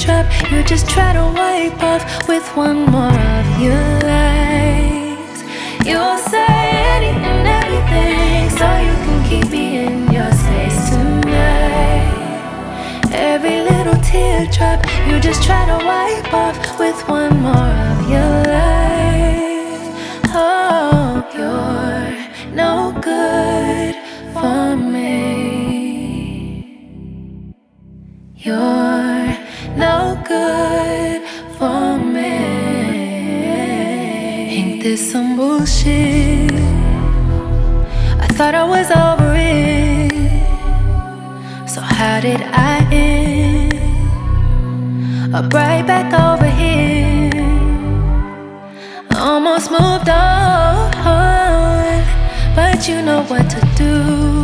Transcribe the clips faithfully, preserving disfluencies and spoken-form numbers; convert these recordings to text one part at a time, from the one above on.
teardrop you just try to wipe off with one more of your lies. You'll say any and everything so you can keep me in your space tonight. Every little teardrop you just try to wipe off with one more of your life. Oh, you're no good for me. You're no good for me. Ain't this some bullshit? I thought I was over it. So how did I end up right back over here? Almost moved on, but you know what to do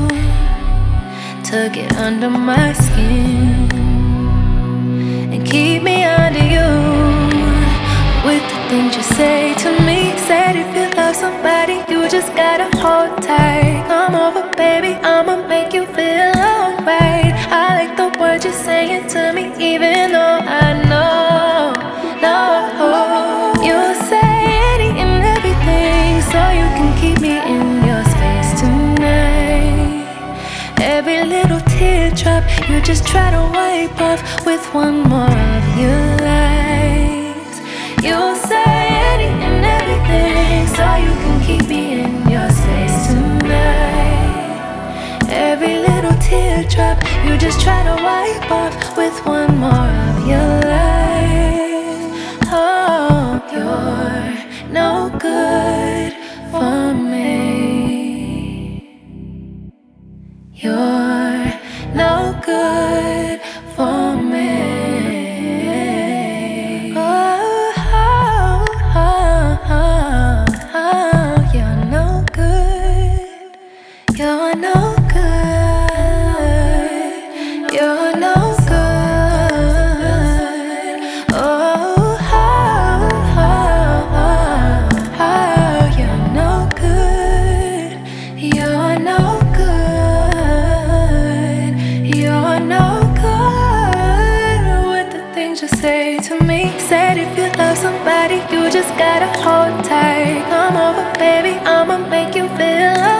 to get under my skin and keep me under you. With the things you say to me, said if you love somebody, you just gotta hold tight. Come over, baby, I'ma make you feel alright. I like the words you're saying to me, even though I know, no, you'll say any and everything so you can keep me in your space tonight. Every little teardrop you just try to wipe off with one more of your lies. You'll say any and everything so you can keep me in your space tonight. Every little teardrop you just try to wipe off with one more of your life. Oh, you're no good for me. You're no good for me. Oh, oh, oh, oh, oh, you're no good. You're no good. You're no good. Oh, oh, oh, oh, oh, you're no good. You're no good. You're no good with the things you say to me. Said if you love somebody, you just gotta hold tight. Come over, baby, I'ma make you feel